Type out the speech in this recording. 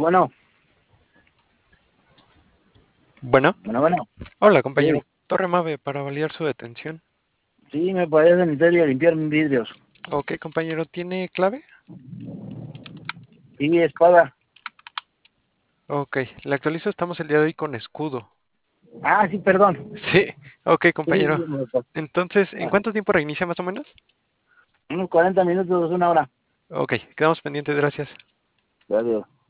bueno, Bueno, bueno. hola Sí, compañero. Torre Mave para validar su detención. sí, me parece necesario limpiar mis vidrios. Ok, compañero, ¿tiene clave? Sí, espada. Ok, le actualizo, estamos el día de hoy con escudo. Ah, sí, perdón. Sí, ok, Sí, sí, compañero. Entonces, ¿en ah, cuánto tiempo reinicia más o menos? unos 40 minutos, una hora. Ok, quedamos pendientes, gracias. Gracias.